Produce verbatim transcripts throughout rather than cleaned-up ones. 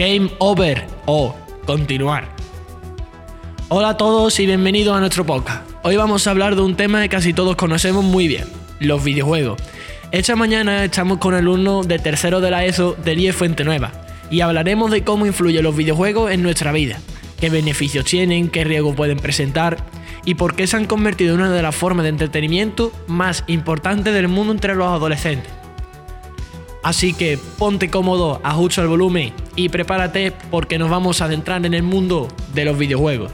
Game over o continuar. Hola a todos y bienvenidos a nuestro podcast. Hoy vamos a hablar de un tema que casi todos conocemos muy bien, los videojuegos. Esta mañana estamos con alumnos de tercero de la ESO del I E Fuentenueva y hablaremos de cómo influyen los videojuegos en nuestra vida, qué beneficios tienen, qué riesgos pueden presentar y por qué se han convertido en una de las formas de entretenimiento más importantes del mundo entre los adolescentes. Así que ponte cómodo, ajusta el volumen y prepárate porque nos vamos a adentrar en el mundo de los videojuegos.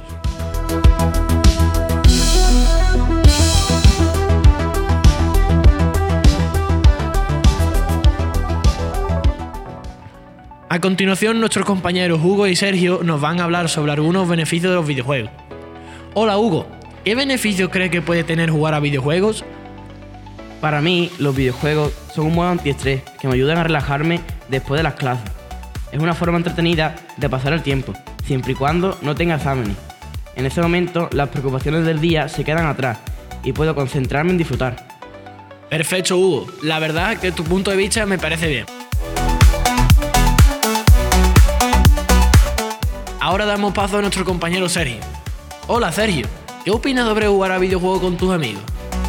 A continuación, nuestros compañeros Hugo y Sergio nos van a hablar sobre algunos beneficios de los videojuegos. Hola Hugo, ¿qué beneficios crees que puede tener jugar a videojuegos? Para mí, los videojuegos son un modo antiestrés que me ayudan a relajarme después de las clases. Es una forma entretenida de pasar el tiempo, siempre y cuando no tenga exámenes. En ese momento, las preocupaciones del día se quedan atrás y puedo concentrarme en disfrutar. Perfecto, Hugo. La verdad que tu punto de vista me parece bien. Ahora damos paso a nuestro compañero Sergio. Hola Sergio, ¿qué opinas sobre jugar a videojuegos con tus amigos?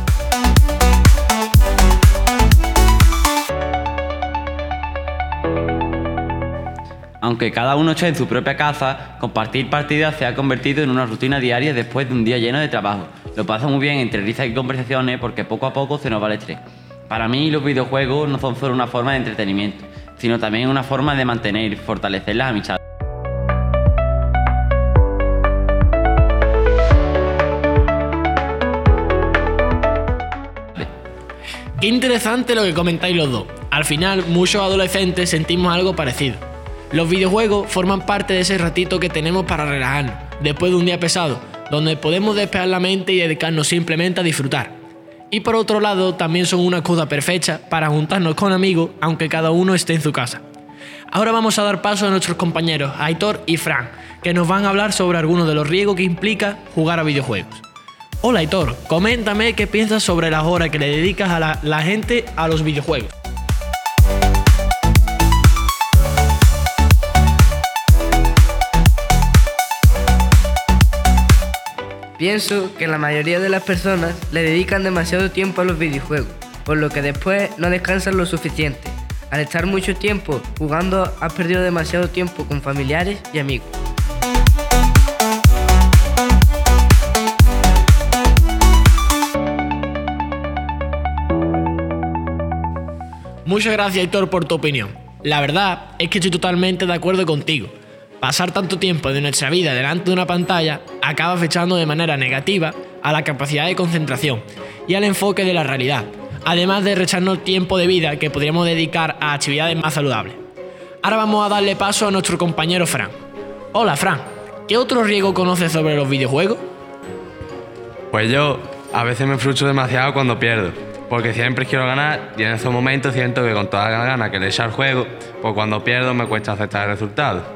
Aunque cada uno esté en su propia casa, compartir partidas se ha convertido en una rutina diaria después de un día lleno de trabajo. Lo paso muy bien entre risas y conversaciones porque poco a poco se nos va el estrés. Para mí los videojuegos no son solo una forma de entretenimiento, sino también una forma de mantener y fortalecer las amistades. Qué interesante lo que comentáis los dos. Al final, muchos adolescentes sentimos algo parecido. Los videojuegos forman parte de ese ratito que tenemos para relajarnos, después de un día pesado, donde podemos despejar la mente y dedicarnos simplemente a disfrutar. Y por otro lado, también son una excusa perfecta para juntarnos con amigos, aunque cada uno esté en su casa. Ahora vamos a dar paso a nuestros compañeros Aitor y Fran, que nos van a hablar sobre algunos de los riesgos que implica jugar a videojuegos. Hola Aitor, coméntame qué piensas sobre las horas que le dedicas a la, la gente a los videojuegos. Pienso que la mayoría de las personas le dedican demasiado tiempo a los videojuegos, por lo que después no descansan lo suficiente. Al estar mucho tiempo jugando, has perdido demasiado tiempo con familiares y amigos. Muchas gracias Aitor por tu opinión. La verdad es que estoy totalmente de acuerdo contigo. Pasar tanto tiempo de nuestra vida delante de una pantalla acaba afectando de manera negativa a la capacidad de concentración y al enfoque de la realidad, además de restarnos tiempo de vida que podríamos dedicar a actividades más saludables. Ahora vamos a darle paso a nuestro compañero Fran. Hola Fran, ¿qué otro riesgo conoces sobre los videojuegos? Pues yo a veces me frustro demasiado cuando pierdo, porque siempre quiero ganar y en esos momentos siento que con toda la gana que le echo al juego, pues cuando pierdo me cuesta aceptar el resultado.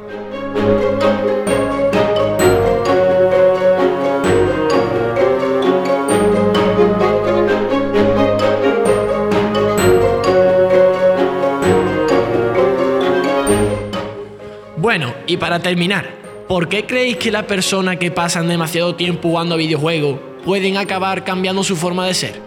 Bueno, y para terminar, ¿por qué creéis que las personas que pasan demasiado tiempo jugando a videojuegos pueden acabar cambiando su forma de ser?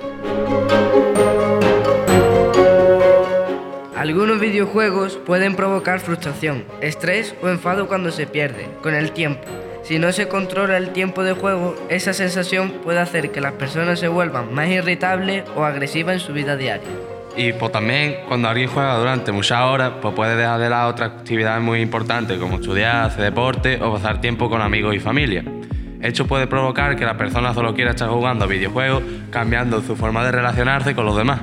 Algunos videojuegos pueden provocar frustración, estrés o enfado cuando se pierde, con el tiempo. Si no se controla el tiempo de juego, esa sensación puede hacer que las personas se vuelvan más irritables o agresivas en su vida diaria. Y pues también cuando alguien juega durante muchas horas, pues puede dejar de lado otras actividades muy importantes como estudiar, hacer deporte o pasar tiempo con amigos y familia. Esto puede provocar que la persona solo quiera estar jugando a videojuegos, cambiando su forma de relacionarse con los demás.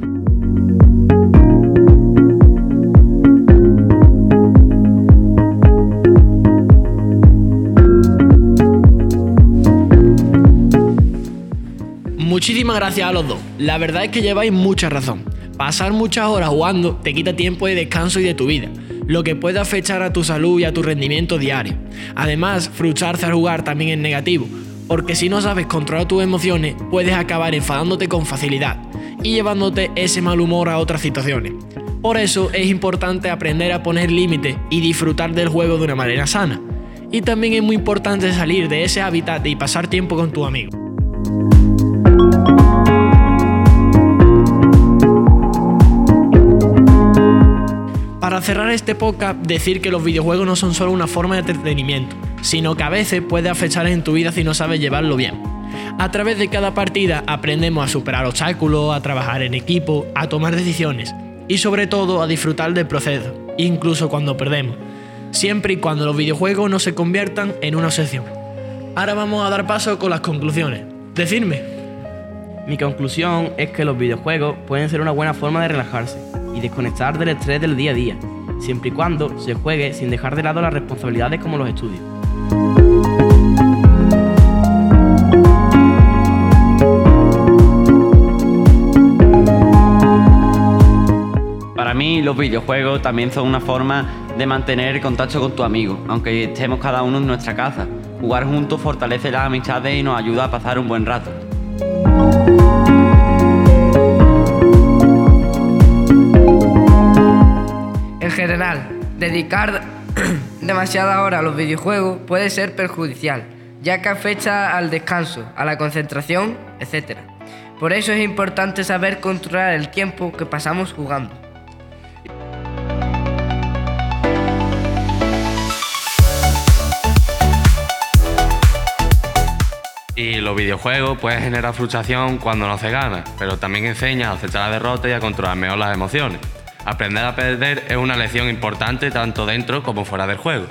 Muchísimas gracias a los dos. La verdad es que lleváis mucha razón. Pasar muchas horas jugando te quita tiempo de descanso y de tu vida, lo que puede afectar a tu salud y a tu rendimiento diario. Además, frustrarse al jugar también es negativo, porque si no sabes controlar tus emociones, puedes acabar enfadándote con facilidad y llevándote ese mal humor a otras situaciones. Por eso es importante aprender a poner límites y disfrutar del juego de una manera sana. Y también es muy importante salir de ese hábitat y pasar tiempo con tus amigos. Para cerrar este podcast, decir que los videojuegos no son solo una forma de entretenimiento, sino que a veces puede afectar en tu vida si no sabes llevarlo bien. A través de cada partida aprendemos a superar obstáculos, a trabajar en equipo, a tomar decisiones y sobre todo a disfrutar del proceso, incluso cuando perdemos, siempre y cuando los videojuegos no se conviertan en una obsesión. Ahora vamos a dar paso con las conclusiones. Decidme. Mi conclusión es que los videojuegos pueden ser una buena forma de relajarse y desconectar del estrés del día a día, siempre y cuando se juegue sin dejar de lado las responsabilidades como los estudios. Para mí, los videojuegos también son una forma de mantener contacto con tu amigo, aunque estemos cada uno en nuestra casa. Jugar juntos fortalece las amistades y nos ayuda a pasar un buen rato. En general, dedicar demasiada hora a los videojuegos puede ser perjudicial, ya que afecta al descanso, a la concentración, etcétera. Por eso es importante saber controlar el tiempo que pasamos jugando. Y los videojuegos pueden generar frustración cuando no se gana, pero también enseña a aceptar la derrota y a controlar mejor las emociones. Aprender a perder es una lección importante tanto dentro como fuera del juego.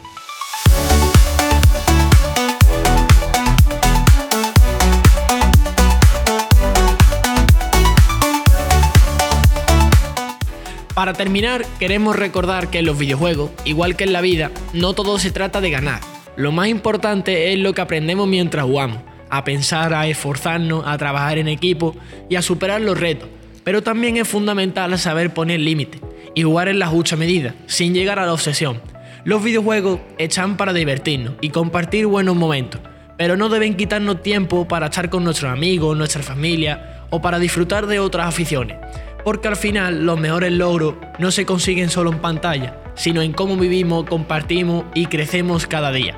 Para terminar, queremos recordar que en los videojuegos, igual que en la vida, no todo se trata de ganar. Lo más importante es lo que aprendemos mientras jugamos, a pensar, a esforzarnos, a trabajar en equipo y a superar los retos. Pero también es fundamental saber poner límites y jugar en la justa medida, sin llegar a la obsesión. Los videojuegos están para divertirnos y compartir buenos momentos, pero no deben quitarnos tiempo para estar con nuestros amigos, nuestra familia o para disfrutar de otras aficiones. Porque al final los mejores logros no se consiguen solo en pantalla, sino en cómo vivimos, compartimos y crecemos cada día.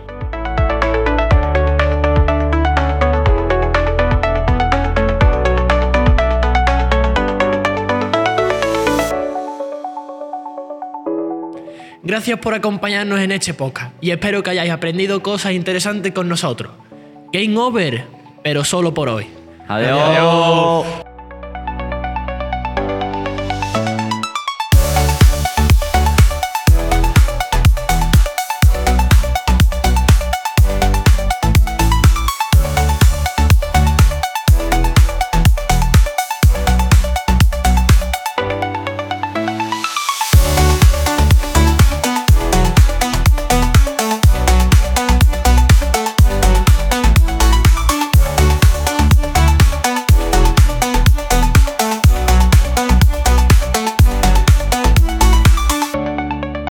Gracias por acompañarnos en este podcast y espero que hayáis aprendido cosas interesantes con nosotros. Game over, pero solo por hoy. Adiós. Adiós.